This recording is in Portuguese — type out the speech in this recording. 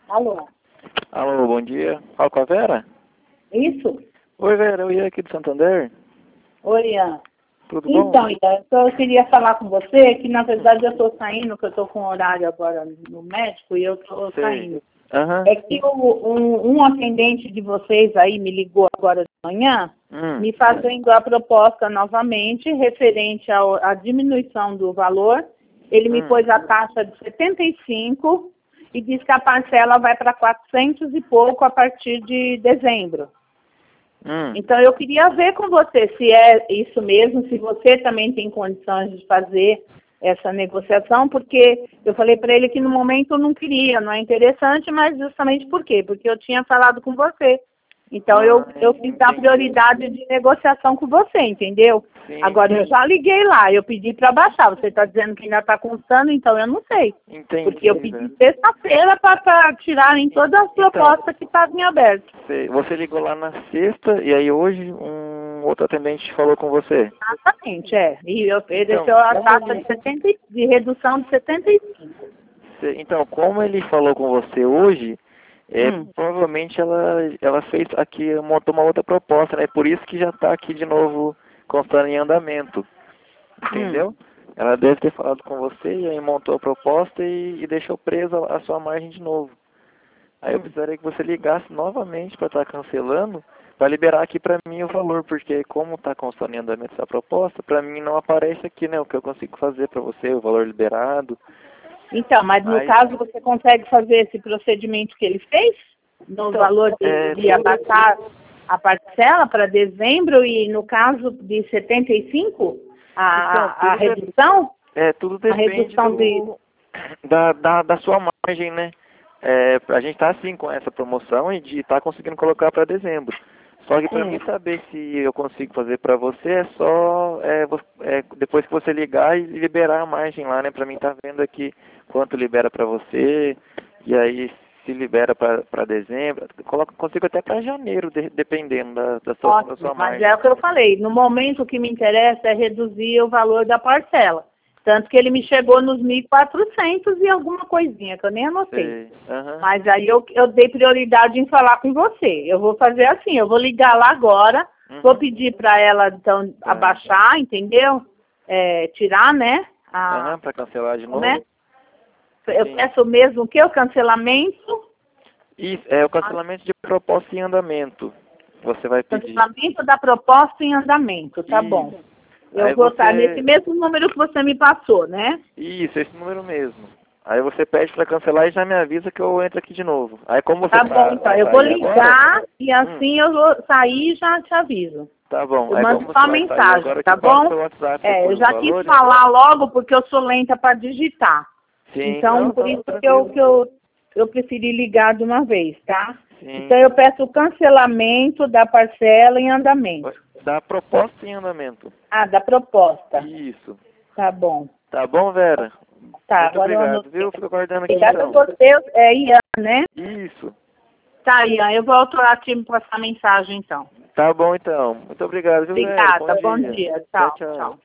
Alô? Alô, bom dia. Fala com a Vera? Isso? Oi, Vera, eu ia aqui do Santander. Oi, Ian. Tudo bom? Então, Ian, eu queria falar com você que, na verdade, eu estou saindo, que eu estou com horário agora no médico e eu estou saindo. Aham. É que um atendente de vocês aí me ligou agora de manhã, me fazendo a proposta novamente, referente à diminuição do valor. Ele me pôs a taxa de 75 e diz que a parcela vai para 400 e pouco a partir de dezembro. Então, eu queria ver com você se é isso mesmo, se você também tem condições de fazer essa negociação, porque eu falei para ele que no momento eu não queria, não é interessante, mas justamente por quê? Porque eu tinha falado com você. Então, eu fiz a prioridade de negociação com você, entendeu? Sim, Agora, eu já liguei lá, eu pedi para baixar. Você está dizendo que ainda está constando, então eu não sei. Entendi. Porque eu pedi sexta-feira para tirarem todas as propostas que estavam em aberto. Você ligou lá na sexta e aí hoje um outro atendente falou com você? Exatamente, é. E ofereceu a taxa de redução de 75. Então, como ele falou com você hoje, provavelmente ela fez aqui, montou uma outra proposta, né? Por isso que já está aqui de novo constando em andamento. Entendeu? Ela deve ter falado com você e aí montou a proposta e deixou presa a sua margem de novo. Aí eu precisaria que você ligasse novamente para estar cancelando, para liberar aqui para mim o valor, porque como está constando em andamento essa proposta, para mim não aparece aqui, né, o que eu consigo fazer para você, o valor liberado. Então, mas no caso você consegue fazer esse procedimento que ele fez? No valor de abaixar a parcela para dezembro e no caso de 75, a redução? Tudo depende da sua margem, né? A gente está assim com essa promoção e de estar conseguindo colocar para dezembro. Só que para mim saber se eu consigo fazer para você é só depois que você ligar e liberar a margem lá, né? Para mim tá vendo aqui quanto libera para você e aí se libera para dezembro. Consigo até para janeiro, dependendo da sua margem. Mas é o que eu falei. No momento o que me interessa é reduzir o valor da parcela. Tanto que ele me chegou nos 1.400 e alguma coisinha, que eu nem anotei. Mas aí eu dei prioridade em falar com você. Eu vou fazer assim, eu vou ligar lá agora, vou pedir para ela, então, abaixar, entendeu? Tirar, né? Para cancelar de novo. Né? Eu peço mesmo o que? O cancelamento? Isso, o cancelamento de proposta em andamento. Você vai pedir. Cancelamento da proposta em andamento, tá bom. Eu vou estar nesse mesmo número que você me passou, né? Isso, esse número mesmo. Aí você pede para cancelar e já me avisa que eu entro aqui de novo. Aí como você bom, então. Eu vou ligar e assim eu vou sair e já te aviso. Tá bom. Eu mando só mensagem, tá bom? Eu já quis falar logo porque eu sou lenta para digitar. Sim, então, por isso que eu preferi ligar de uma vez, tá? Sim. Então, eu peço o cancelamento da parcela em andamento. Da proposta em andamento. Da proposta. Isso. Tá bom. Tá bom, Vera? Tá, muito obrigado, viu? Fico aguardando aqui, obrigada então. a você, Ian, né? Isso. Tá, Ian, eu volto lá te passar mensagem, então. Tá bom, então. Muito obrigado, viu, Vera? Obrigada, bom dia. Tchau, tchau.